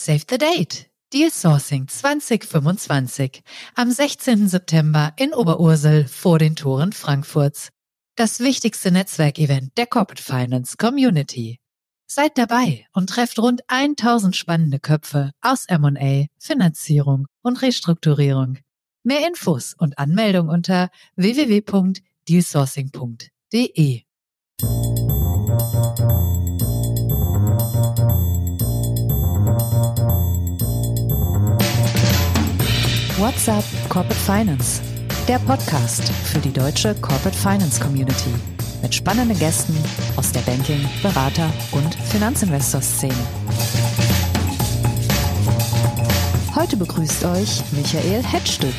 Save the date! Deal Sourcing 2025 am 16. September in Oberursel vor den Toren Frankfurts. Das wichtigste Netzwerkevent der Corporate Finance Community. Seid dabei und trefft rund 1000 spannende Köpfe aus M&A, Finanzierung und Restrukturierung. Mehr Infos und Anmeldung unter www.dealsourcing.de. What's up Corporate Finance? Der Podcast für die deutsche Corporate Finance Community mit spannenden Gästen aus der Banking-, Berater- und Finanzinvestor-Szene. Heute begrüßt euch Michael Hettstück.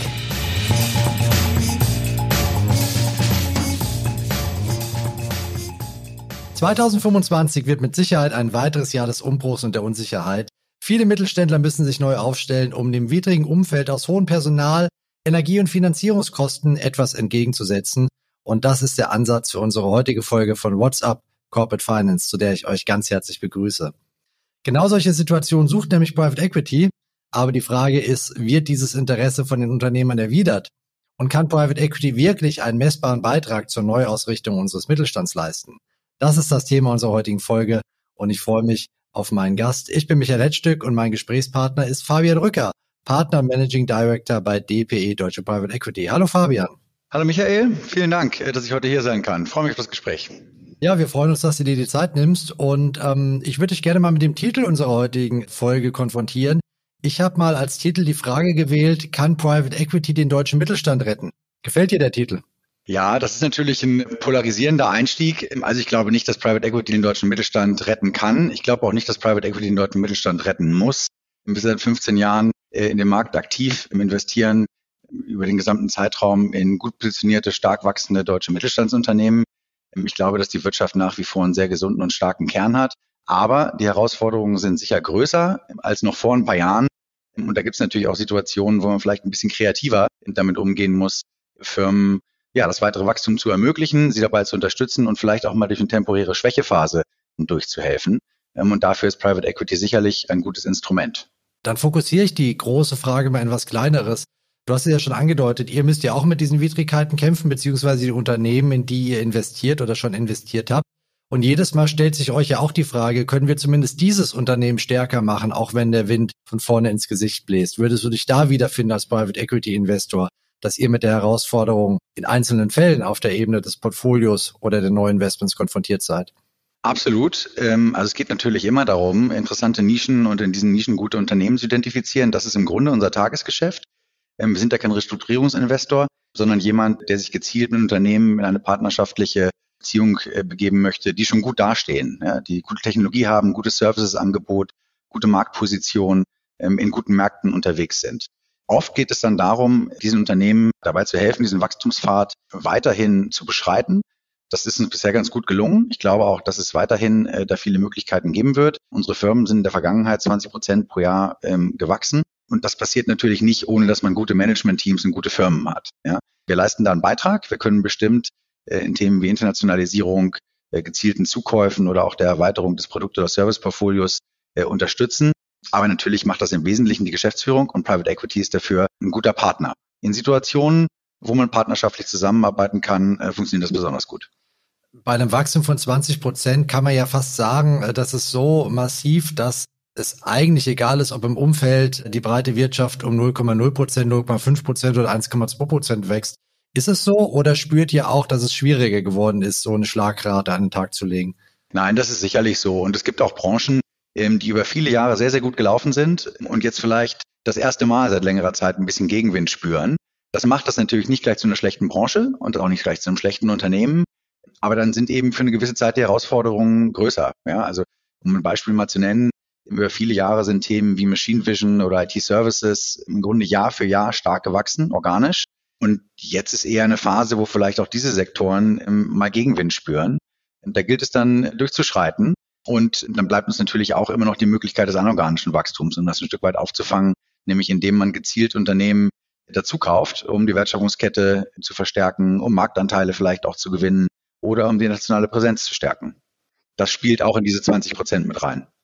(2025) wird mit Sicherheit ein weiteres Jahr des Umbruchs und der Unsicherheit. Viele Mittelständler müssen sich neu aufstellen, um dem widrigen Umfeld aus hohen Personal-, Energie- und Finanzierungskosten etwas entgegenzusetzen. Und das ist der Ansatz für unsere heutige Folge von What's Up Corporate Finance, zu der ich euch ganz herzlich begrüße. Genau solche Situationen sucht nämlich Private Equity. Aber die Frage ist, wird dieses Interesse von den Unternehmern erwidert? Und kann Private Equity wirklich einen messbaren Beitrag zur Neuausrichtung unseres Mittelstands leisten? Das ist das Thema unserer heutigen Folge und ich freue mich auf meinen Gast. Ich bin Michael Hettstück und mein Gesprächspartner ist Fabian Rücker, Partner und Managing Director bei DPE Deutsche Private Equity. Hallo Fabian. Hallo Michael, vielen Dank, dass ich heute hier sein kann. Ich freue mich auf das Gespräch. Ja, wir freuen uns, dass du dir die Zeit nimmst und ich würde dich gerne mal mit dem Titel unserer heutigen Folge konfrontieren. Ich habe mal als Titel die Frage gewählt, kann Private Equity den deutschen Mittelstand retten? Gefällt dir der Titel? Ja, das ist natürlich ein polarisierender Einstieg. Also ich glaube nicht, dass Private Equity den deutschen Mittelstand retten kann. Ich glaube auch nicht, dass Private Equity den deutschen Mittelstand retten muss. Wir sind seit 15 Jahren in dem Markt aktiv, im Investieren über den gesamten Zeitraum in gut positionierte, stark wachsende deutsche Mittelstandsunternehmen. Ich glaube, dass die Wirtschaft nach wie vor einen sehr gesunden und starken Kern hat. Aber die Herausforderungen sind sicher größer als noch vor ein paar Jahren. Und da gibt es natürlich auch Situationen, wo man vielleicht ein bisschen kreativer damit umgehen muss, Firmen das weitere Wachstum zu ermöglichen, sie dabei zu unterstützen und vielleicht auch mal durch eine temporäre Schwächephase durchzuhelfen. Und dafür ist Private Equity sicherlich ein gutes Instrument. Dann fokussiere ich die große Frage mal in was Kleineres. Du hast es ja schon angedeutet, ihr müsst ja auch mit diesen Widrigkeiten kämpfen, beziehungsweise die Unternehmen, in die ihr investiert oder schon investiert habt. Und jedes Mal stellt sich euch ja auch die Frage, können wir zumindest dieses Unternehmen stärker machen, auch wenn der Wind von vorne ins Gesicht bläst? Würdest du dich da wiederfinden als Private Equity Investor, dass ihr mit der Herausforderung in einzelnen Fällen auf der Ebene des Portfolios oder der neuen Investments konfrontiert seid? Absolut. Also es geht natürlich immer darum, interessante Nischen und in diesen Nischen gute Unternehmen zu identifizieren. Das ist im Grunde unser Tagesgeschäft. Wir sind ja kein Restrukturierungsinvestor, sondern jemand, der sich gezielt mit Unternehmen in eine partnerschaftliche Beziehung begeben möchte, die schon gut dastehen, ja, die gute Technologie haben, gutes Servicesangebot, gute Marktposition, in guten Märkten unterwegs sind. Oft geht es dann darum, diesen Unternehmen dabei zu helfen, diesen Wachstumspfad weiterhin zu beschreiten. Das ist uns bisher ganz gut gelungen. Ich glaube auch, dass es weiterhin da viele Möglichkeiten geben wird. Unsere Firmen sind in der Vergangenheit 20% pro Jahr gewachsen. Und das passiert natürlich nicht, ohne dass man gute Management-Teams und gute Firmen hat. Ja. Wir leisten da einen Beitrag. Wir können bestimmt in Themen wie Internationalisierung, gezielten Zukäufen oder auch der Erweiterung des Produkt- oder Serviceportfolios unterstützen. Aber natürlich macht das im Wesentlichen die Geschäftsführung und Private Equity ist dafür ein guter Partner. In Situationen, wo man partnerschaftlich zusammenarbeiten kann, funktioniert das besonders gut. Bei einem Wachstum von 20% kann man ja fast sagen, das ist so massiv, dass es eigentlich egal ist, ob im Umfeld die breite Wirtschaft um 0,0%, 0,5% oder 1,2% wächst. Ist es so oder spürt ihr auch, dass es schwieriger geworden ist, so eine Schlagrate an den Tag zu legen? Nein, das ist sicherlich so. Und es gibt auch Branchen, die über viele Jahre sehr, sehr gut gelaufen sind und jetzt vielleicht das erste Mal seit längerer Zeit ein bisschen Gegenwind spüren. Das macht das natürlich nicht gleich zu einer schlechten Branche und auch nicht gleich zu einem schlechten Unternehmen. Aber dann sind eben für eine gewisse Zeit die Herausforderungen größer. Ja, also um ein Beispiel mal zu nennen, über viele Jahre sind Themen wie Machine Vision oder IT-Services im Grunde Jahr für Jahr stark gewachsen, organisch. Und jetzt ist eher eine Phase, wo vielleicht auch diese Sektoren mal Gegenwind spüren. Und da gilt es dann durchzuschreiten. Und dann bleibt uns natürlich auch immer noch die Möglichkeit des anorganischen Wachstums, um das ein Stück weit aufzufangen, nämlich indem man gezielt Unternehmen dazu kauft, um die Wertschöpfungskette zu verstärken, um Marktanteile vielleicht auch zu gewinnen oder um die nationale Präsenz zu stärken. Das spielt auch in diese 20% mit rein.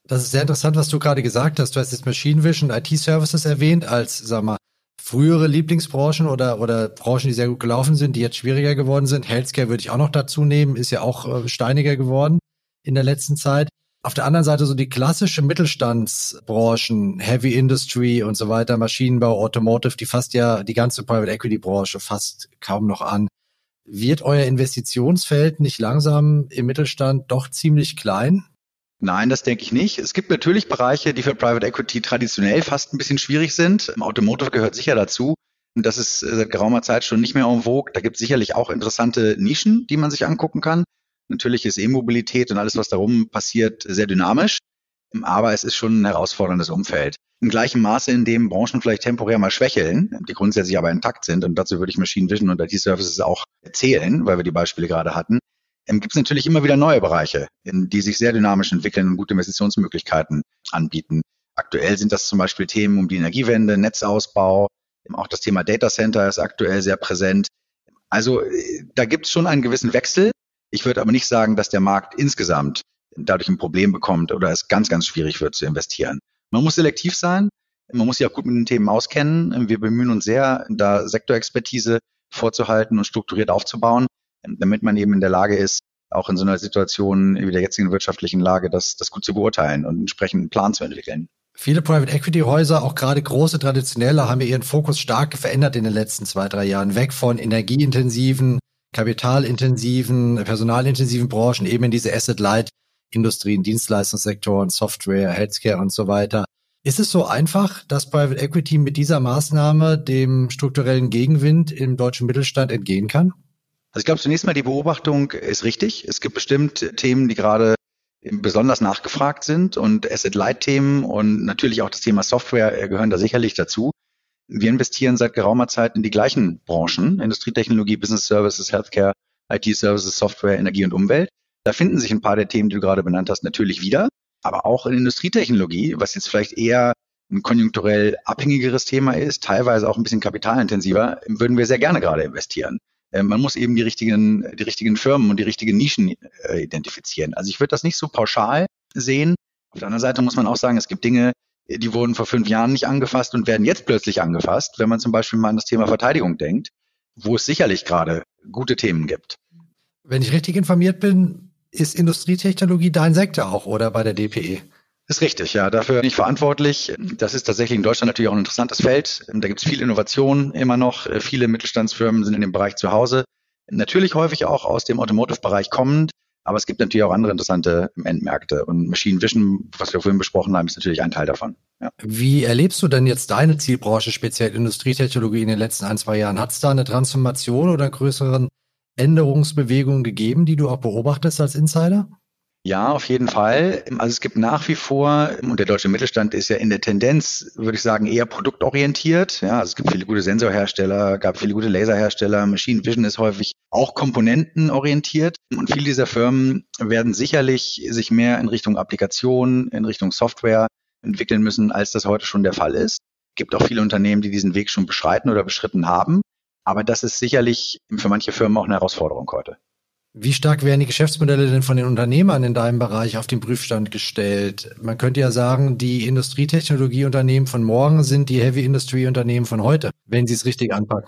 Das ist sehr interessant, was du gerade gesagt hast. Du hast jetzt Machine Vision, IT-Services erwähnt als, sag mal, frühere Lieblingsbranchen oder Branchen, die sehr gut gelaufen sind, die jetzt schwieriger geworden sind. Healthcare würde ich auch noch dazu nehmen, ist ja auch steiniger geworden in der letzten Zeit. Auf der anderen Seite so die klassische Mittelstandsbranchen, Heavy Industry und so weiter, Maschinenbau, Automotive, die fasst ja die ganze Private Equity Branche fast kaum noch an. Wird euer Investitionsfeld nicht langsam im Mittelstand doch ziemlich klein? Nein, das denke ich nicht. Es gibt natürlich Bereiche, die für Private Equity traditionell fast ein bisschen schwierig sind. Automotive gehört sicher dazu. Und das ist seit geraumer Zeit schon nicht mehr en vogue. Da gibt es sicherlich auch interessante Nischen, die man sich angucken kann. Natürlich ist E-Mobilität und alles, was darum passiert, sehr dynamisch. Aber es ist schon ein herausforderndes Umfeld. Im gleichen Maße, in dem Branchen vielleicht temporär mal schwächeln, die grundsätzlich aber intakt sind. Und dazu würde ich Machine Vision und IT-Services auch zählen, weil wir die Beispiele gerade hatten. Gibt es natürlich immer wieder neue Bereiche, die sich sehr dynamisch entwickeln und gute Investitionsmöglichkeiten anbieten. Aktuell sind das zum Beispiel Themen um die Energiewende, Netzausbau, auch das Thema Data Center ist aktuell sehr präsent. Also da gibt es schon einen gewissen Wechsel. Ich würde aber nicht sagen, dass der Markt insgesamt dadurch ein Problem bekommt oder es ganz, ganz schwierig wird zu investieren. Man muss selektiv sein, man muss sich auch gut mit den Themen auskennen. Wir bemühen uns sehr, da Sektorexpertise vorzuhalten und strukturiert aufzubauen, damit man eben in der Lage ist, auch in so einer Situation wie der jetzigen wirtschaftlichen Lage, das gut zu beurteilen und entsprechend einen Plan zu entwickeln. Viele Private Equity Häuser, auch gerade große traditionelle, haben ihren Fokus stark verändert in den letzten 2-3 Jahren. Weg von energieintensiven, kapitalintensiven, personalintensiven Branchen, eben in diese Asset-Light-Industrien, Dienstleistungssektoren, Software, Healthcare und so weiter. Ist es so einfach, dass Private Equity mit dieser Maßnahme dem strukturellen Gegenwind im deutschen Mittelstand entgehen kann? Also ich glaube, zunächst mal die Beobachtung ist richtig. Es gibt bestimmt Themen, die gerade besonders nachgefragt sind und Asset-Light-Themen und natürlich auch das Thema Software gehören da sicherlich dazu. Wir investieren seit geraumer Zeit in die gleichen Branchen, Industrietechnologie, Business Services, Healthcare, IT-Services, Software, Energie und Umwelt. Da finden sich ein paar der Themen, die du gerade benannt hast, natürlich wieder. Aber auch in Industrietechnologie, was jetzt vielleicht eher ein konjunkturell abhängigeres Thema ist, teilweise auch ein bisschen kapitalintensiver, würden wir sehr gerne gerade investieren. Man muss eben die richtigen Firmen und die richtigen Nischen identifizieren. Also ich würde das nicht so pauschal sehen. Auf der anderen Seite muss man auch sagen, es gibt Dinge, die wurden vor 5 Jahren nicht angefasst und werden jetzt plötzlich angefasst, wenn man zum Beispiel mal an das Thema Verteidigung denkt, wo es sicherlich gerade gute Themen gibt. Wenn ich richtig informiert bin, ist Industrietechnologie dein Sektor auch, oder bei der DPE? Ist richtig, ja. Dafür bin ich verantwortlich. Das ist tatsächlich in Deutschland natürlich auch ein interessantes Feld. Da gibt es viel Innovation immer noch. Viele Mittelstandsfirmen sind in dem Bereich zu Hause. Natürlich häufig auch aus dem Automotive-Bereich kommend. Aber es gibt natürlich auch andere interessante Endmärkte. Und Machine Vision, was wir vorhin besprochen haben, ist natürlich ein Teil davon. Ja. Wie erlebst du denn jetzt deine Zielbranche, speziell Industrietechnologie, in den letzten 1-2 Jahren? Hat es da eine Transformation oder größeren Änderungsbewegungen gegeben, die du auch beobachtest als Insider? Ja, auf jeden Fall. Also es gibt nach wie vor, und der deutsche Mittelstand ist ja in der Tendenz, würde ich sagen, eher produktorientiert. Ja, also es gibt viele gute Sensorhersteller, gab viele gute Laserhersteller. Machine Vision ist häufig auch komponentenorientiert. Und viele dieser Firmen werden sicherlich sich mehr in Richtung Applikation, in Richtung Software entwickeln müssen, als das heute schon der Fall ist. Es gibt auch viele Unternehmen, die diesen Weg schon beschreiten oder beschritten haben. Aber das ist sicherlich für manche Firmen auch eine Herausforderung heute. Wie stark werden die Geschäftsmodelle denn von den Unternehmern in deinem Bereich auf den Prüfstand gestellt? Man könnte ja sagen, die Industrietechnologieunternehmen von morgen sind die Heavy Industry Unternehmen von heute, wenn sie es richtig anpacken.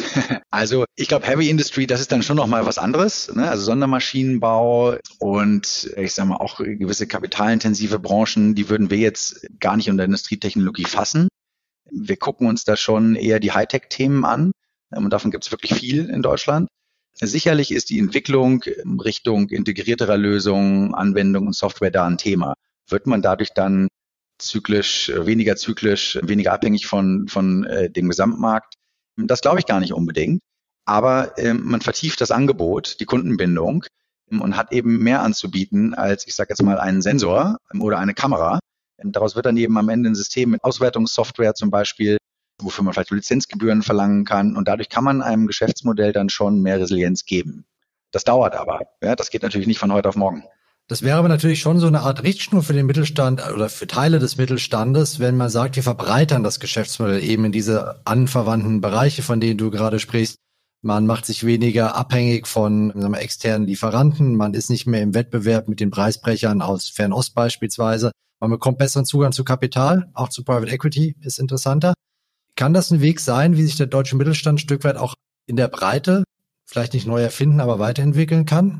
Also ich glaube, Heavy Industry, das ist dann schon noch mal was anderes, ne? Also Sondermaschinenbau und ich sage mal auch gewisse kapitalintensive Branchen, die würden wir jetzt gar nicht unter Industrietechnologie fassen. Wir gucken uns da schon eher die Hightech-Themen an und davon gibt es wirklich viel in Deutschland. Sicherlich ist die Entwicklung Richtung integrierterer Lösungen, Anwendung und Software da ein Thema. Wird man dadurch dann weniger abhängig von dem Gesamtmarkt? Das glaube ich gar nicht unbedingt. Aber man vertieft das Angebot, die Kundenbindung und hat eben mehr anzubieten als, ich sage jetzt mal, einen Sensor oder eine Kamera. Daraus wird dann eben am Ende ein System mit Auswertungssoftware zum Beispiel, wofür man vielleicht Lizenzgebühren verlangen kann. Und dadurch kann man einem Geschäftsmodell dann schon mehr Resilienz geben. Das dauert aber. Ja, das geht natürlich nicht von heute auf morgen. Das wäre aber natürlich schon so eine Art Richtschnur für den Mittelstand oder für Teile des Mittelstandes, wenn man sagt, wir verbreitern das Geschäftsmodell eben in diese anverwandten Bereiche, von denen du gerade sprichst. Man macht sich weniger abhängig von externen Lieferanten. Man ist nicht mehr im Wettbewerb mit den Preisbrechern aus Fernost beispielsweise, Man bekommt besseren Zugang zu Kapital, auch zu Private Equity ist interessanter. Kann das ein Weg sein, wie sich der deutsche Mittelstand ein Stück weit auch in der Breite, vielleicht nicht neu erfinden, aber weiterentwickeln kann?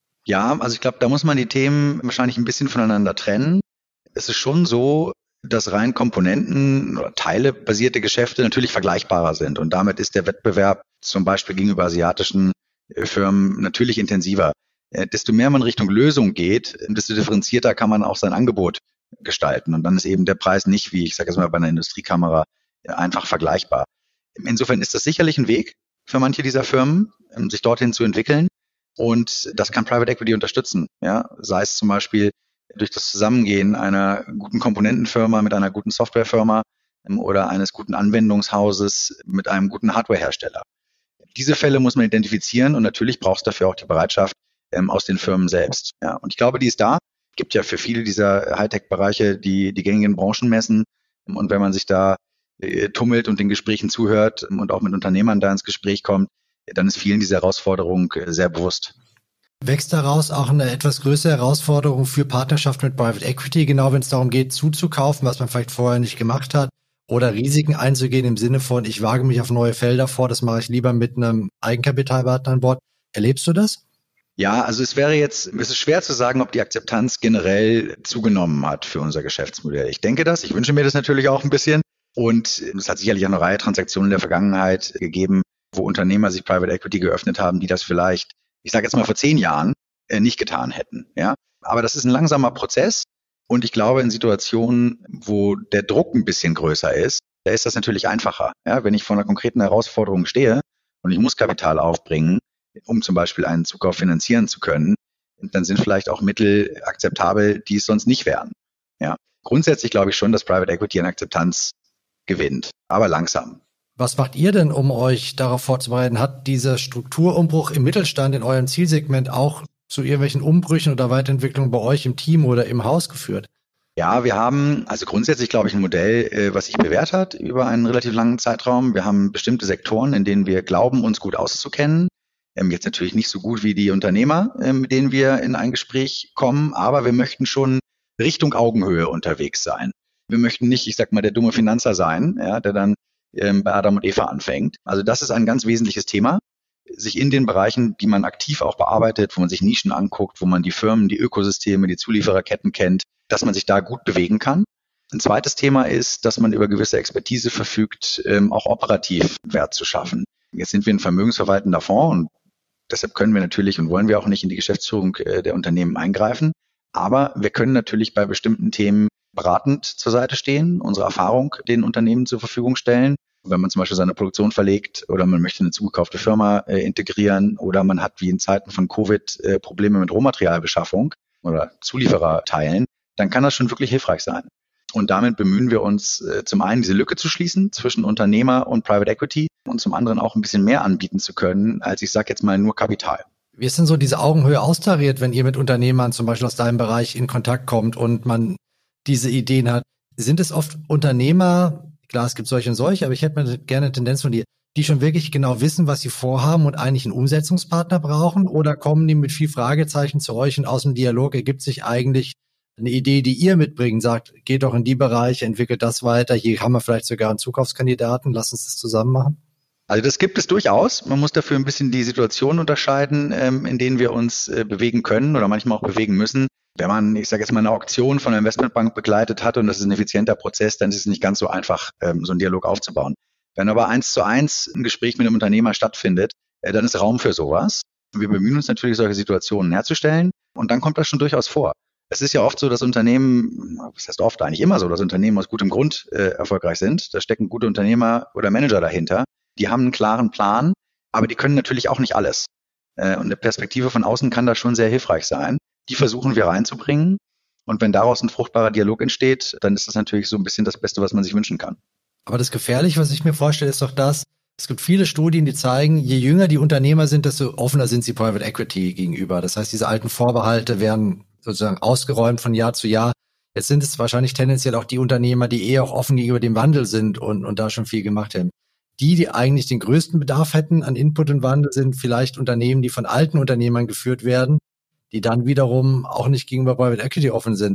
Ja, also ich glaube, da muss man die Themen wahrscheinlich ein bisschen voneinander trennen. Es ist schon so, dass rein Komponenten- oder Teile-basierte Geschäfte natürlich vergleichbarer sind. Und damit ist der Wettbewerb zum Beispiel gegenüber asiatischen Firmen natürlich intensiver. Desto mehr man Richtung Lösung geht, desto differenzierter kann man auch sein Angebot gestalten. Und dann ist eben der Preis nicht, wie ich sage jetzt mal bei einer Industriekamera, einfach vergleichbar. Insofern ist das sicherlich ein Weg für manche dieser Firmen, sich dorthin zu entwickeln. Und das kann Private Equity unterstützen. Ja, sei es zum Beispiel durch das Zusammengehen einer guten Komponentenfirma mit einer guten Softwarefirma oder eines guten Anwendungshauses mit einem guten Hardwarehersteller. Diese Fälle muss man identifizieren und natürlich braucht es dafür auch die Bereitschaft aus den Firmen selbst. Ja, und ich glaube, die ist da. Es gibt ja für viele dieser Hightech-Bereiche die gängigen Branchenmessen. Und wenn man sich da tummelt und den Gesprächen zuhört und auch mit Unternehmern da ins Gespräch kommt, dann ist vielen diese Herausforderung sehr bewusst. Wächst daraus auch eine etwas größere Herausforderung für Partnerschaft mit Private Equity, genau wenn es darum geht, zuzukaufen, was man vielleicht vorher nicht gemacht hat, oder Risiken einzugehen im Sinne von, ich wage mich auf neue Felder vor, das mache ich lieber mit einem Eigenkapitalpartner an Bord. Erlebst du das? Ja, also es ist schwer zu sagen, ob die Akzeptanz generell zugenommen hat für unser Geschäftsmodell. Ich denke das, ich wünsche mir das natürlich auch ein bisschen. Und es hat sicherlich auch eine Reihe Transaktionen in der Vergangenheit gegeben, wo Unternehmer sich Private Equity geöffnet haben, die das vielleicht, ich sage jetzt mal vor 10 Jahren, nicht getan hätten. Ja, aber das ist ein langsamer Prozess und ich glaube, in Situationen, wo der Druck ein bisschen größer ist, da ist das natürlich einfacher. Ja, wenn ich vor einer konkreten Herausforderung stehe und ich muss Kapital aufbringen, um zum Beispiel einen Zukauf finanzieren zu können, dann sind vielleicht auch Mittel akzeptabel, die es sonst nicht wären. Ja, grundsätzlich glaube ich schon, dass Private Equity an Akzeptanz gewinnt, aber langsam. Was macht ihr denn, um euch darauf vorzubereiten? Hat dieser Strukturumbruch im Mittelstand in eurem Zielsegment auch zu irgendwelchen Umbrüchen oder Weiterentwicklungen bei euch im Team oder im Haus geführt? Ja, wir haben also grundsätzlich, glaube ich, ein Modell, was sich bewährt hat über einen relativ langen Zeitraum. Wir haben bestimmte Sektoren, in denen wir glauben, uns gut auszukennen. Jetzt natürlich nicht so gut wie die Unternehmer, mit denen wir in ein Gespräch kommen, aber wir möchten schon Richtung Augenhöhe unterwegs sein. Wir möchten nicht, ich sag mal, der dumme Finanzer sein, ja, der dann bei Adam und Eva anfängt. Also das ist ein ganz wesentliches Thema, sich in den Bereichen, die man aktiv auch bearbeitet, wo man sich Nischen anguckt, wo man die Firmen, die Ökosysteme, die Zuliefererketten kennt, dass man sich da gut bewegen kann. Ein zweites Thema ist, dass man über gewisse Expertise verfügt, auch operativ Wert zu schaffen. Jetzt sind wir ein vermögensverwaltender Fonds und deshalb können wir natürlich und wollen wir auch nicht in die Geschäftsführung der Unternehmen eingreifen. Aber wir können natürlich bei bestimmten Themen beratend zur Seite stehen, unsere Erfahrung den Unternehmen zur Verfügung stellen. Wenn man zum Beispiel seine Produktion verlegt oder man möchte eine zugekaufte Firma integrieren oder man hat wie in Zeiten von Covid Probleme mit Rohmaterialbeschaffung oder Zuliefererteilen, dann kann das schon wirklich hilfreich sein. Und damit bemühen wir uns zum einen, diese Lücke zu schließen zwischen Unternehmer und Private Equity und zum anderen auch ein bisschen mehr anbieten zu können, als ich sage jetzt mal nur Kapital. Wie ist denn so diese Augenhöhe austariert, wenn ihr mit Unternehmern zum Beispiel aus deinem Bereich in Kontakt kommt und man diese Ideen hat? Sind es oft Unternehmer, klar, es gibt solche und solche, aber ich hätte mal gerne eine Tendenz von dir, die schon wirklich genau wissen, was sie vorhaben und eigentlich einen Umsetzungspartner brauchen? Oder kommen die mit viel Fragezeichen zu euch und aus dem Dialog ergibt sich eigentlich eine Idee, die ihr mitbringt, sagt, geht doch in die Bereiche, entwickelt das weiter, hier haben wir vielleicht sogar einen Zukaufskandidaten, lass uns das zusammen machen? Also das gibt es durchaus. Man muss dafür ein bisschen die Situation unterscheiden, in denen wir uns bewegen können oder manchmal auch bewegen müssen. Wenn man, ich sage jetzt mal, eine Auktion von einer Investmentbank begleitet hat und das ist ein effizienter Prozess, dann ist es nicht ganz so einfach, so einen Dialog aufzubauen. Wenn aber 1:1 ein Gespräch mit einem Unternehmer stattfindet, dann ist Raum für sowas. Wir bemühen uns natürlich, solche Situationen herzustellen und dann kommt das schon durchaus vor. Es ist ja oft so, dass Unternehmen, was heißt oft, eigentlich immer so, dass Unternehmen aus gutem Grund erfolgreich sind. Da stecken gute Unternehmer oder Manager dahinter. Die haben einen klaren Plan, aber die können natürlich auch nicht alles. Und eine Perspektive von außen kann da schon sehr hilfreich sein. Die versuchen wir reinzubringen. Und wenn daraus ein fruchtbarer Dialog entsteht, dann ist das natürlich so ein bisschen das Beste, was man sich wünschen kann. Aber das Gefährliche, was ich mir vorstelle, ist doch das, es gibt viele Studien, die zeigen, je jünger die Unternehmer sind, desto offener sind sie Private Equity gegenüber. Das heißt, diese alten Vorbehalte werden sozusagen ausgeräumt von Jahr zu Jahr. Jetzt sind es wahrscheinlich tendenziell auch die Unternehmer, die eher auch offen gegenüber dem Wandel sind und da schon viel gemacht haben. Die eigentlich den größten Bedarf hätten an Input und Wandel, sind vielleicht Unternehmen, die von alten Unternehmern geführt werden, die dann wiederum auch nicht gegenüber Private Equity offen sind.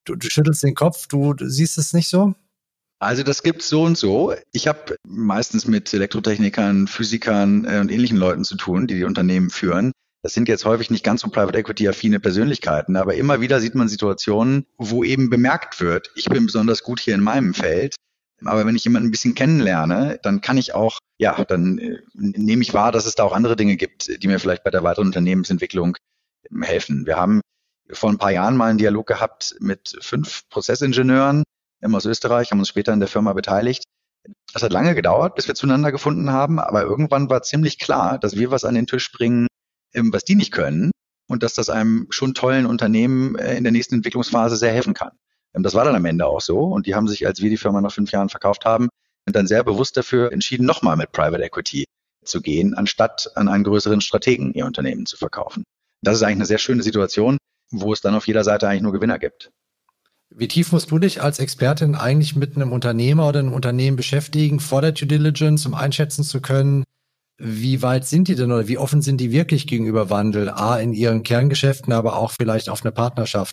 Du schüttelst den Kopf, du siehst es nicht so? Also das gibt's so und so. Ich habe meistens mit Elektrotechnikern, Physikern und ähnlichen Leuten zu tun, die Unternehmen führen. Das sind jetzt häufig nicht ganz so Private Equity-affine Persönlichkeiten, aber immer wieder sieht man Situationen, wo eben bemerkt wird, ich bin besonders gut hier in meinem Feld. Aber wenn ich jemanden ein bisschen kennenlerne, dann kann ich auch, dann nehme ich wahr, dass es da auch andere Dinge gibt, die mir vielleicht bei der weiteren Unternehmensentwicklung helfen. Wir haben vor ein paar Jahren mal einen Dialog gehabt mit 5 Prozessingenieuren aus Österreich, haben uns später in der Firma beteiligt. Das hat lange gedauert, bis wir zueinander gefunden haben, aber irgendwann war ziemlich klar, dass wir was an den Tisch bringen, was die nicht können und dass das einem schon tollen Unternehmen in der nächsten Entwicklungsphase sehr helfen kann. Das war dann am Ende auch so und die haben sich, als wir die Firma nach 5 Jahren verkauft haben, dann sehr bewusst dafür entschieden, nochmal mit Private Equity zu gehen, anstatt an einen größeren Strategen ihr Unternehmen zu verkaufen. Das ist eigentlich eine sehr schöne Situation, wo es dann auf jeder Seite eigentlich nur Gewinner gibt. Wie tief musst du dich als Expertin eigentlich mit einem Unternehmer oder einem Unternehmen beschäftigen vor der Due Diligence, um einschätzen zu können, wie weit sind die denn oder wie offen sind die wirklich gegenüber Wandel? A, in ihren Kerngeschäften, aber auch vielleicht auf eine Partnerschaft.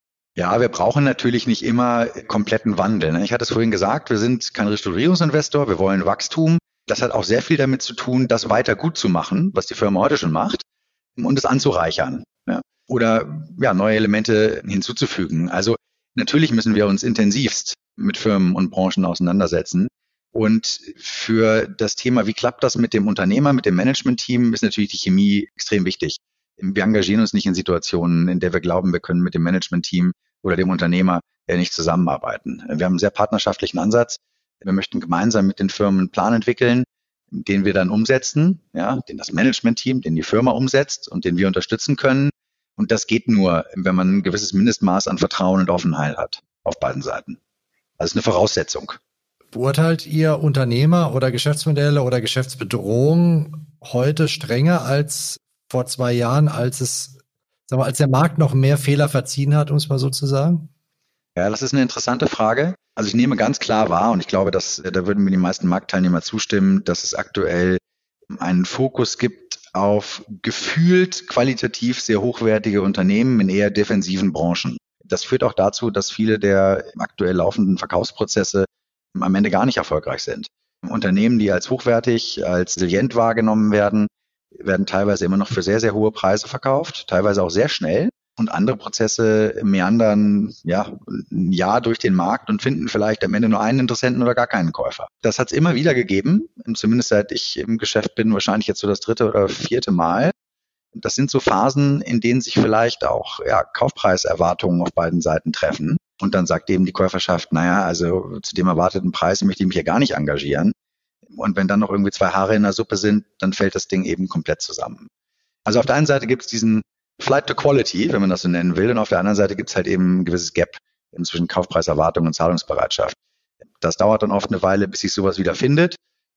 Ja, wir brauchen natürlich nicht immer kompletten Wandel. Ich hatte es vorhin gesagt, wir sind kein Restrukturierungsinvestor, wir wollen Wachstum. Das hat auch sehr viel damit zu tun, das weiter gut zu machen, was die Firma heute schon macht, und es anzureichern. Oder neue Elemente hinzuzufügen. Also natürlich müssen wir uns intensivst mit Firmen und Branchen auseinandersetzen. Und für das Thema, wie klappt das mit dem Unternehmer, mit dem Management-Team, ist natürlich die Chemie extrem wichtig. Wir engagieren uns nicht in Situationen, in der wir glauben, wir können mit dem Management-Team oder dem Unternehmer nicht zusammenarbeiten. Wir haben einen sehr partnerschaftlichen Ansatz. Wir möchten gemeinsam mit den Firmen einen Plan entwickeln, den wir dann umsetzen, den das Management-Team, den die Firma umsetzt und den wir unterstützen können. Und das geht nur, wenn man ein gewisses Mindestmaß an Vertrauen und Offenheit hat auf beiden Seiten. Das ist eine Voraussetzung. Beurteilt ihr Unternehmer oder Geschäftsmodelle oder Geschäftsbedrohungen heute strenger als vor 2 Jahren, als der Markt noch mehr Fehler verziehen hat, um es mal so zu sagen? Ja, das ist eine interessante Frage. Also ich nehme ganz klar wahr und ich glaube, da würden mir die meisten Marktteilnehmer zustimmen, dass es aktuell einen Fokus gibt auf gefühlt qualitativ sehr hochwertige Unternehmen in eher defensiven Branchen. Das führt auch dazu, dass viele der aktuell laufenden Verkaufsprozesse am Ende gar nicht erfolgreich sind. Unternehmen, die als hochwertig, als resilient wahrgenommen werden teilweise immer noch für sehr, sehr hohe Preise verkauft, teilweise auch sehr schnell. Und andere Prozesse meandern ein Jahr durch den Markt und finden vielleicht am Ende nur einen Interessenten oder gar keinen Käufer. Das hat es immer wieder gegeben, zumindest seit ich im Geschäft bin, wahrscheinlich jetzt so das 3. oder 4. Mal. Das sind so Phasen, in denen sich vielleicht auch Kaufpreiserwartungen auf beiden Seiten treffen. Und dann sagt eben die Käuferschaft, also zu dem erwarteten Preis möchte ich mich ja gar nicht engagieren. Und wenn dann noch irgendwie 2 Haare in der Suppe sind, dann fällt das Ding eben komplett zusammen. Also auf der einen Seite gibt es diesen Flight to Quality, wenn man das so nennen will, und auf der anderen Seite gibt es halt eben ein gewisses Gap zwischen Kaufpreiserwartung und Zahlungsbereitschaft. Das dauert dann oft eine Weile, bis sich sowas wieder findet.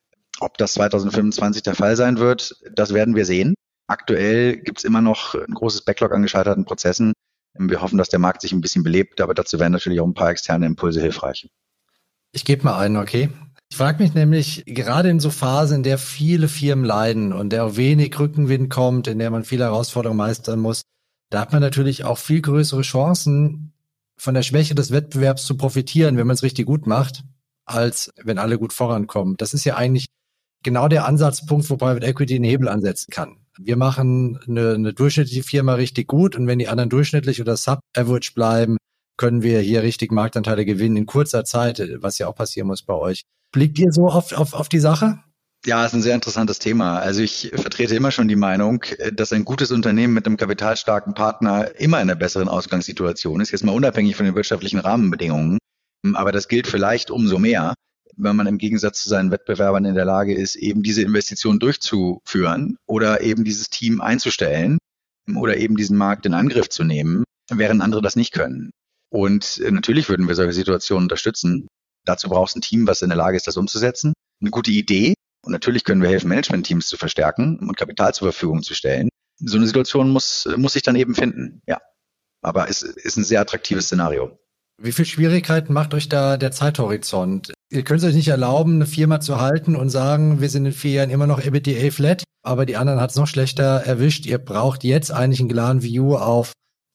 Ob das 2025 der Fall sein wird, das werden wir sehen. Aktuell gibt es immer noch ein großes Backlog an gescheiterten Prozessen. Wir hoffen, dass der Markt sich ein bisschen belebt, aber dazu wären natürlich auch ein paar externe Impulse hilfreich. Ich gebe mal einen, okay? Ich frage mich nämlich, gerade in so Phasen, in der viele Firmen leiden und der auch wenig Rückenwind kommt, in der man viele Herausforderungen meistern muss, da hat man natürlich auch viel größere Chancen, von der Schwäche des Wettbewerbs zu profitieren, wenn man es richtig gut macht, als wenn alle gut vorankommen. Das ist ja eigentlich genau der Ansatzpunkt, wo Private Equity einen Hebel ansetzen kann. Wir machen eine durchschnittliche Firma richtig gut und wenn die anderen durchschnittlich oder sub-average bleiben, können wir hier richtig Marktanteile gewinnen in kurzer Zeit, was ja auch passieren muss bei euch. Blickt ihr so auf die Sache? Ja, ist ein sehr interessantes Thema. Also ich vertrete immer schon die Meinung, dass ein gutes Unternehmen mit einem kapitalstarken Partner immer in einer besseren Ausgangssituation ist, jetzt mal unabhängig von den wirtschaftlichen Rahmenbedingungen. Aber das gilt vielleicht umso mehr, wenn man im Gegensatz zu seinen Wettbewerbern in der Lage ist, eben diese Investition durchzuführen oder eben dieses Team einzustellen oder eben diesen Markt in Angriff zu nehmen, während andere das nicht können. Und natürlich würden wir solche Situationen unterstützen. Dazu braucht es ein Team, was in der Lage ist, das umzusetzen. Eine gute Idee. Und natürlich können wir helfen, Management-Teams zu verstärken und Kapital zur Verfügung zu stellen. So eine Situation muss sich dann eben finden. Ja. Aber es ist ein sehr attraktives Szenario. Wie viel Schwierigkeiten macht euch da der Zeithorizont? Ihr könnt es euch nicht erlauben, eine Firma zu halten und sagen, wir sind in 4 Jahren immer noch EBITDA flat, aber die anderen hat es noch schlechter erwischt. Ihr braucht jetzt eigentlich einen klaren View auf,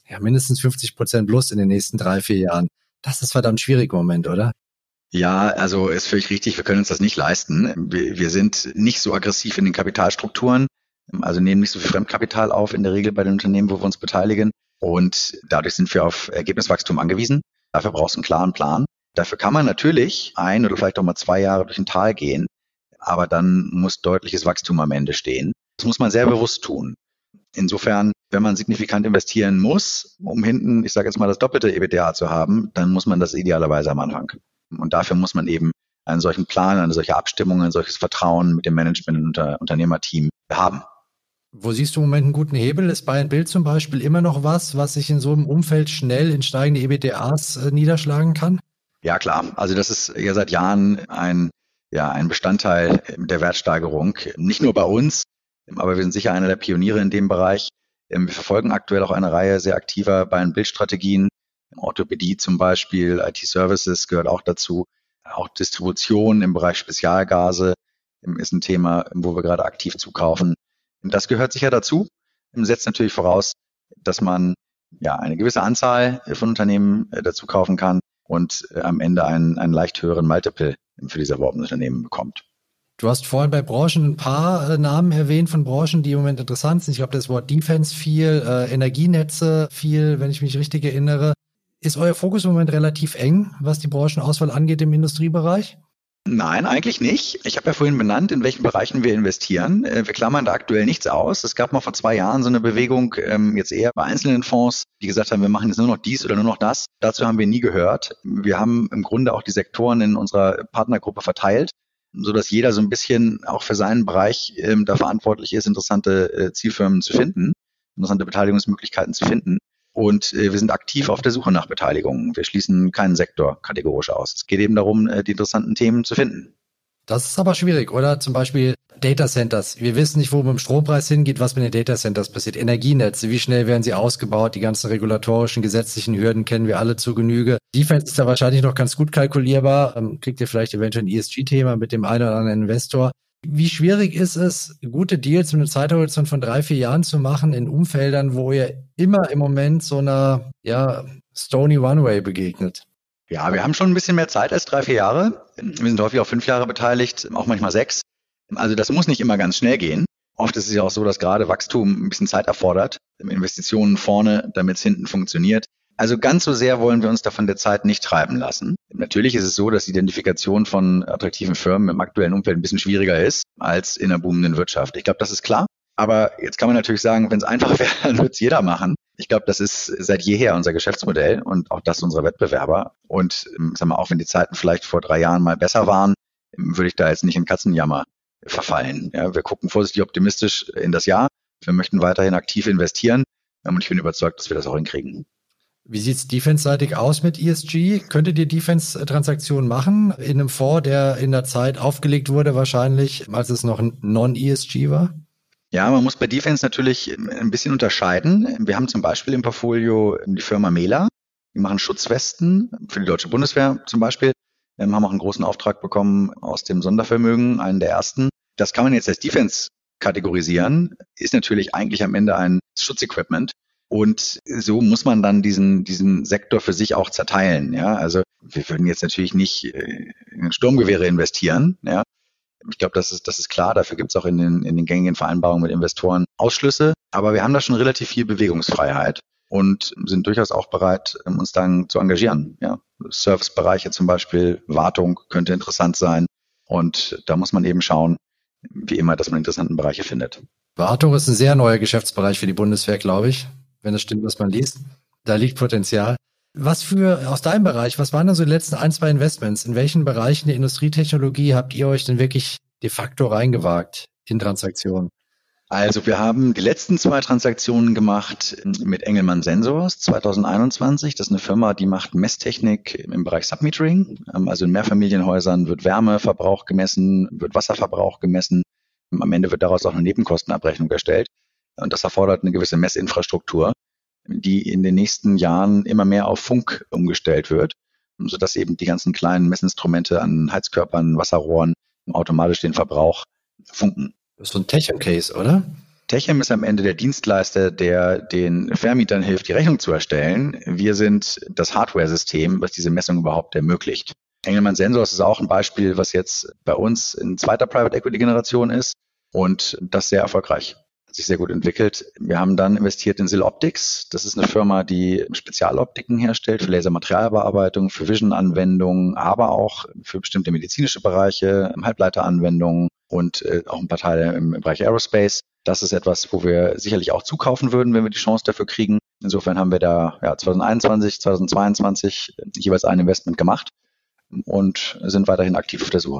ja, mindestens 50% plus in den nächsten 3-4 Jahren. Das ist verdammt schwierig im Moment, oder? Ja, also ist völlig richtig, wir können uns das nicht leisten. Wir sind nicht so aggressiv in den Kapitalstrukturen, also nehmen nicht so viel Fremdkapital auf in der Regel bei den Unternehmen, wo wir uns beteiligen. Und dadurch sind wir auf Ergebniswachstum angewiesen. Dafür brauchst du einen klaren Plan. Dafür kann man natürlich 1 oder vielleicht auch mal 2 Jahre durch ein Tal gehen, aber dann muss deutliches Wachstum am Ende stehen. Das muss man sehr bewusst tun. Insofern, wenn man signifikant investieren muss, um hinten, ich sage jetzt mal, das doppelte EBITDA zu haben, dann muss man das idealerweise am Anfang. Und dafür muss man eben einen solchen Plan, eine solche Abstimmung, ein solches Vertrauen mit dem Management und Unternehmerteam haben. Wo siehst du im Moment einen guten Hebel? Ist Buy and Build zum Beispiel immer noch was sich in so einem Umfeld schnell in steigende EBITDAs niederschlagen kann? Ja, klar. Also das ist ja seit Jahren ein Bestandteil der Wertsteigerung. Nicht nur bei uns, aber wir sind sicher einer der Pioniere in dem Bereich. Wir verfolgen aktuell auch eine Reihe sehr aktiver Buy-and-Build-Strategien. Orthopädie zum Beispiel, IT-Services gehört auch dazu. Auch Distribution im Bereich Spezialgase ist ein Thema, wo wir gerade aktiv zukaufen. Das gehört sicher dazu. Setzt natürlich voraus, dass man eine gewisse Anzahl von Unternehmen dazu kaufen kann und am Ende einen leicht höheren Multiple für diese erworbenen Unternehmen bekommt. Du hast vorhin bei Branchen ein paar Namen erwähnt von Branchen, die im Moment interessant sind. Ich glaube, das Wort Defense viel, Energienetze viel, wenn ich mich richtig erinnere. Ist euer Fokus im Moment relativ eng, was die Branchenauswahl angeht im Industriebereich? Nein, eigentlich nicht. Ich habe ja vorhin benannt, in welchen Bereichen wir investieren. Wir klammern da aktuell nichts aus. Es gab mal vor 2 Jahren so eine Bewegung, jetzt eher bei einzelnen Fonds, die gesagt haben, wir machen jetzt nur noch dies oder nur noch das. Dazu haben wir nie gehört. Wir haben im Grunde auch die Sektoren in unserer Partnergruppe verteilt, sodass jeder so ein bisschen auch für seinen Bereich da verantwortlich ist, interessante Zielfirmen zu finden, interessante Beteiligungsmöglichkeiten zu finden. Und wir sind aktiv auf der Suche nach Beteiligung. Wir schließen keinen Sektor kategorisch aus. Es geht eben darum, die interessanten Themen zu finden. Das ist aber schwierig, oder? Zum Beispiel Data Centers. Wir wissen nicht, wo mit dem Strompreis hingeht, was mit den Data Centers passiert. Energienetze, wie schnell werden sie ausgebaut? Die ganzen regulatorischen, gesetzlichen Hürden kennen wir alle zu Genüge. Defense ist da wahrscheinlich noch ganz gut kalkulierbar. Kriegt ihr vielleicht eventuell ein ESG-Thema mit dem einen oder anderen Investor. Wie schwierig ist es, gute Deals mit einem Zeithorizont von 3-4 Jahren zu machen in Umfeldern, wo ihr immer im Moment so einer Stony Runway begegnet? Ja, wir haben schon ein bisschen mehr Zeit als 3-4 Jahre. Wir sind häufig auch 5 Jahre beteiligt, auch manchmal 6. Also das muss nicht immer ganz schnell gehen. Oft ist es ja auch so, dass gerade Wachstum ein bisschen Zeit erfordert, Investitionen vorne, damit es hinten funktioniert. Also ganz so sehr wollen wir uns da von der Zeit nicht treiben lassen. Natürlich ist es so, dass die Identifikation von attraktiven Firmen im aktuellen Umfeld ein bisschen schwieriger ist als in einer boomenden Wirtschaft. Ich glaube, das ist klar. Aber jetzt kann man natürlich sagen, wenn es einfach wäre, dann würde es jeder machen. Ich glaube, das ist seit jeher unser Geschäftsmodell und auch das unserer Wettbewerber. Und auch wenn die Zeiten vielleicht vor 3 Jahren mal besser waren, würde ich da jetzt nicht in Katzenjammer verfallen. Ja, wir gucken vorsichtig optimistisch in das Jahr. Wir möchten weiterhin aktiv investieren und ich bin überzeugt, dass wir das auch hinkriegen. Wie sieht's defense-seitig aus mit ESG? Könntet ihr Defense-Transaktionen machen in einem Fonds, der in der Zeit aufgelegt wurde, wahrscheinlich, als es noch non-ESG war? Ja, man muss bei Defense natürlich ein bisschen unterscheiden. Wir haben zum Beispiel im Portfolio die Firma Mela. Die machen Schutzwesten für die deutsche Bundeswehr zum Beispiel. Wir haben auch einen großen Auftrag bekommen aus dem Sondervermögen, einen der ersten. Das kann man jetzt als Defense kategorisieren, ist natürlich eigentlich am Ende ein Schutzequipment. Und so muss man dann diesen Sektor für sich auch zerteilen. Ja, also wir würden jetzt natürlich nicht in Sturmgewehre investieren. Ja, ich glaube, das ist klar. Dafür gibt es auch in den gängigen Vereinbarungen mit Investoren Ausschlüsse. Aber wir haben da schon relativ viel Bewegungsfreiheit und sind durchaus auch bereit, uns dann zu engagieren. Ja, Servicebereiche zum Beispiel, Wartung könnte interessant sein. Und da muss man eben schauen, wie immer, dass man interessanten Bereiche findet. Wartung ist ein sehr neuer Geschäftsbereich für die Bundeswehr, glaube ich. Wenn das stimmt, was man liest. Da liegt Potenzial. Aus deinem Bereich, was waren denn so die letzten 1-2 Investments? In welchen Bereichen der Industrietechnologie habt ihr euch denn wirklich de facto reingewagt in Transaktionen? Also wir haben die letzten 2 Transaktionen gemacht mit Engelmann Sensors 2021. Das ist eine Firma, die macht Messtechnik im Bereich Submetering. Also in Mehrfamilienhäusern wird Wärmeverbrauch gemessen, wird Wasserverbrauch gemessen. Am Ende wird daraus auch eine Nebenkostenabrechnung erstellt. Und das erfordert eine gewisse Messinfrastruktur, die in den nächsten Jahren immer mehr auf Funk umgestellt wird, sodass eben die ganzen kleinen Messinstrumente an Heizkörpern, Wasserrohren automatisch den Verbrauch funken. Das ist so ein Tech-Case, oder? Techem ist am Ende der Dienstleister, der den Vermietern hilft, die Rechnung zu erstellen. Wir sind das Hardware-System, was diese Messung überhaupt ermöglicht. Engelmann Sensors ist auch ein Beispiel, was jetzt bei uns in zweiter Private Equity Generation ist und das sehr erfolgreich. Hat sich sehr gut entwickelt. Wir haben dann investiert in Siloptics. Das ist eine Firma, die Spezialoptiken herstellt für Lasermaterialbearbeitung, für Vision-Anwendungen, aber auch für bestimmte medizinische Bereiche, Halbleiteranwendungen und auch ein paar Teile im Bereich Aerospace. Das ist etwas, wo wir sicherlich auch zukaufen würden, wenn wir die Chance dafür kriegen. Insofern haben wir da 2021, 2022 jeweils ein Investment gemacht und sind weiterhin aktiv auf der Suche.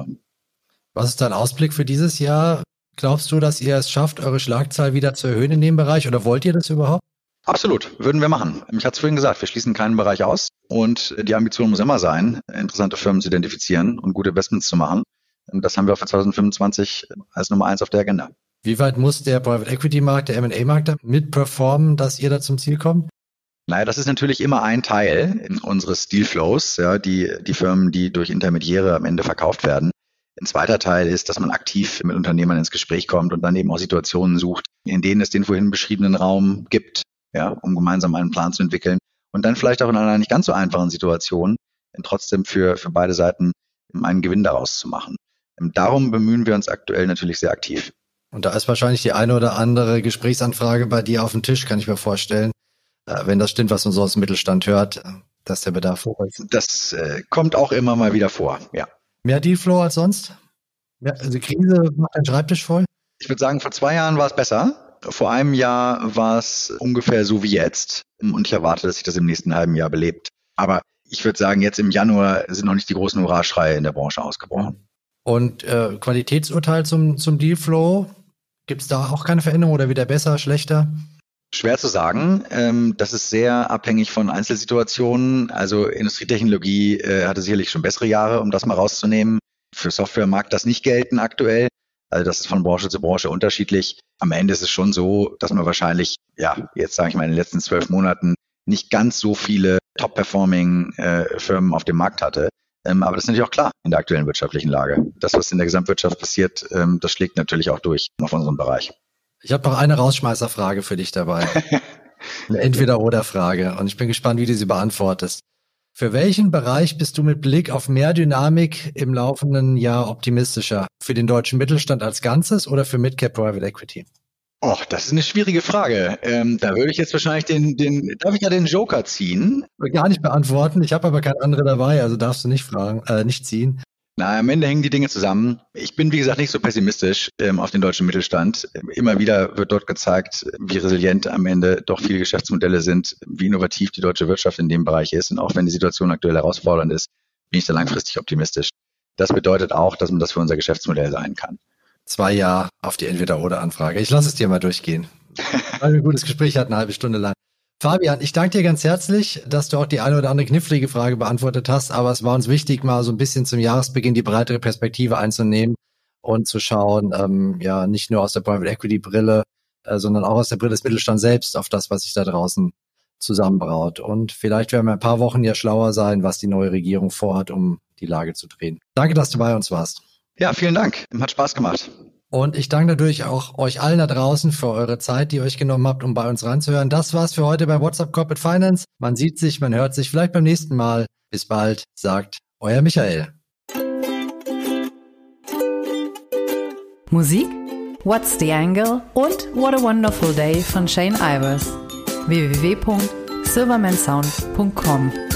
Was ist dein Ausblick für dieses Jahr? Glaubst du, dass ihr es schafft, eure Schlagzahl wieder zu erhöhen in dem Bereich oder wollt ihr das überhaupt? Absolut, würden wir machen. Ich hatte es vorhin gesagt, wir schließen keinen Bereich aus und die Ambition muss immer sein, interessante Firmen zu identifizieren und gute Investments zu machen. Und das haben wir für 2025 als Nummer 1 auf der Agenda. Wie weit muss der Private Equity Markt, der M&A-Markt da mitperformen, dass ihr da zum Ziel kommt? Naja, das ist natürlich immer ein Teil unseres Dealflows, ja, die Firmen, die durch Intermediäre am Ende verkauft werden. Ein zweiter Teil ist, dass man aktiv mit Unternehmern ins Gespräch kommt und dann eben auch Situationen sucht, in denen es den vorhin beschriebenen Raum gibt, ja, um gemeinsam einen Plan zu entwickeln und dann vielleicht auch in einer nicht ganz so einfachen Situation trotzdem für beide Seiten einen Gewinn daraus zu machen. Darum bemühen wir uns aktuell natürlich sehr aktiv. Und da ist wahrscheinlich die eine oder andere Gesprächsanfrage bei dir auf dem Tisch, kann ich mir vorstellen, wenn das stimmt, was man so aus dem Mittelstand hört, dass der Bedarf hoch ist. Das kommt auch immer mal wieder vor, ja. Mehr Dealflow als sonst? Ja, also die Krise macht den Schreibtisch voll? Ich würde sagen, vor 2 Jahren war es besser. Vor einem Jahr war es ungefähr so wie jetzt. Und ich erwarte, dass sich das im nächsten halben Jahr belebt. Aber ich würde sagen, jetzt im Januar sind noch nicht die großen Hurra-Schreie in der Branche ausgebrochen. Und Qualitätsurteil zum Dealflow? Gibt es da auch keine Veränderung oder wieder besser, schlechter? Schwer zu sagen. Das ist sehr abhängig von Einzelsituationen. Also Industrietechnologie hatte sicherlich schon bessere Jahre, um das mal rauszunehmen. Für Software mag das nicht gelten aktuell. Also das ist von Branche zu Branche unterschiedlich. Am Ende ist es schon so, dass man wahrscheinlich, jetzt sage ich mal in den letzten 12 Monaten nicht ganz so viele Top-Performing Firmen auf dem Markt hatte. Aber das ist natürlich auch klar in der aktuellen wirtschaftlichen Lage. Das, was in der Gesamtwirtschaft passiert, das schlägt natürlich auch durch auf unseren Bereich. Ich habe noch eine Rausschmeißerfrage für dich dabei. Eine Entweder-oder-Frage. Und ich bin gespannt, wie du sie beantwortest. Für welchen Bereich bist du mit Blick auf mehr Dynamik im laufenden Jahr optimistischer? Für den deutschen Mittelstand als Ganzes oder für Midcap Private Equity? Das ist eine schwierige Frage. Da würde ich jetzt wahrscheinlich darf ich ja den Joker ziehen? Gar nicht beantworten. Ich habe aber keine andere dabei, also darfst du nicht ziehen. Am Ende hängen die Dinge zusammen. Ich bin, wie gesagt, nicht so pessimistisch auf den deutschen Mittelstand. Immer wieder wird dort gezeigt, wie resilient am Ende doch viele Geschäftsmodelle sind, wie innovativ die deutsche Wirtschaft in dem Bereich ist. Und auch wenn die Situation aktuell herausfordernd ist, bin ich da langfristig optimistisch. Das bedeutet auch, dass man das für unser Geschäftsmodell sein kann. 2 Jahre auf die Entweder-oder-Anfrage. Ich lasse es dir mal durchgehen. Weil wir ein gutes Gespräch hatten, eine halbe Stunde lang. Fabian, ich danke dir ganz herzlich, dass du auch die eine oder andere knifflige Frage beantwortet hast, aber es war uns wichtig, mal so ein bisschen zum Jahresbeginn die breitere Perspektive einzunehmen und zu schauen, nicht nur aus der Private Equity Brille, sondern auch aus der Brille des Mittelstands selbst auf das, was sich da draußen zusammenbraut. Und vielleicht werden wir in ein paar Wochen ja schlauer sein, was die neue Regierung vorhat, um die Lage zu drehen. Danke, dass du bei uns warst. Ja, vielen Dank. Hat Spaß gemacht. Und ich danke natürlich auch euch allen da draußen für eure Zeit, die ihr euch genommen habt, um bei uns reinzuhören. Das war's für heute bei WhatsUp Corporate Finance. Man sieht sich, man hört sich vielleicht beim nächsten Mal. Bis bald, sagt euer Michael. Musik? What's the Angle? Und What a Wonderful Day von Shane Ivers. www.silvermansound.com